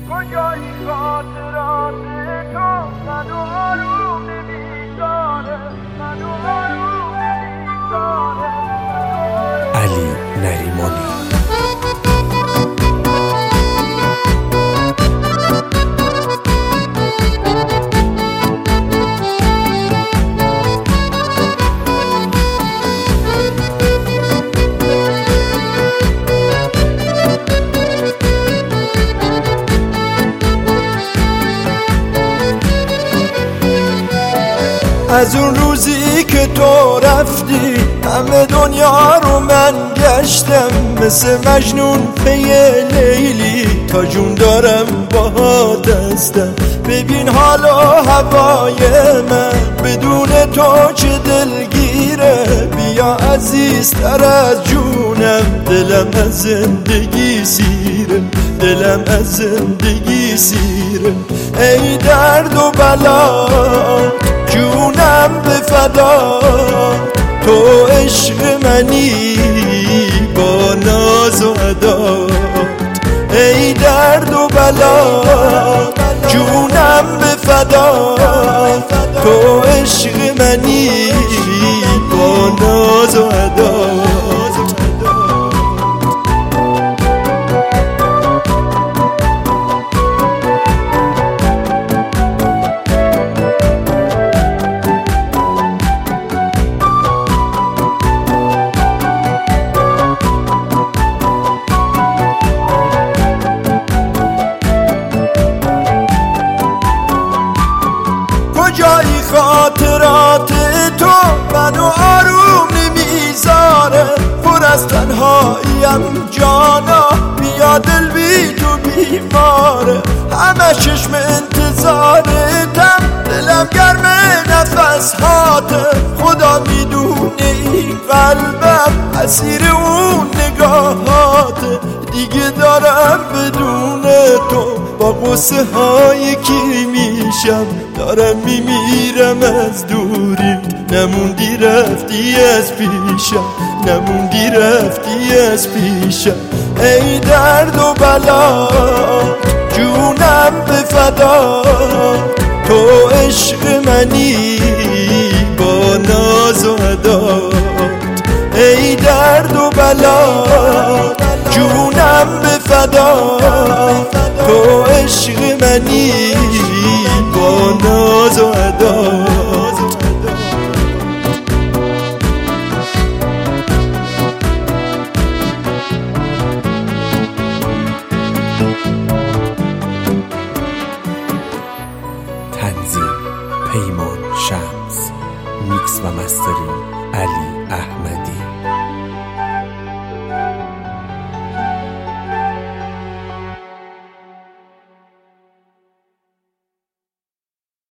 کجایی خاطرات تو منو آروم نمیذاره، منو آروم نمیذاره. علی نریمانی. از اون روزی که تو رفتی همه دنیا رو من گشتم، مثل مجنون پی لیلی تا جون دارم باهات هستم. ببین حالا هوای من بدون تو چه دلگیره، بیا عزیزتر از جونم، دلم از زندگی سیره، دلم از زندگی سیره. ای درد و بلا جونم به فدا، تو عشق منی با ناز و عدات. ای درد و بلا جونم به فدا، تو عشق منی با ناز و عدات. کجایی خاطرات تو منو آروم نمیذاره، پر از تنهاییم جانا، بیا دل بی تو بیماره. همه چشم انتظارتم، دلم گرم نفس هاته. خدا میدونه این قلبم اسیر اون نگاهاته. دیگه دارم بدون تو با قصه های کی میشم، دارم میمیرم از دوری. نموندی رفتی از پیشم، نموندی رفتی از پیشم. ای درد و بلا جونم به فدا، تو عشق منی با ناز و عدات. ای درد و بلا جونم به فدا، تو عشق منی با ناز و عدات. تنظیم پیمان شمس، میکس و مسترینگ علی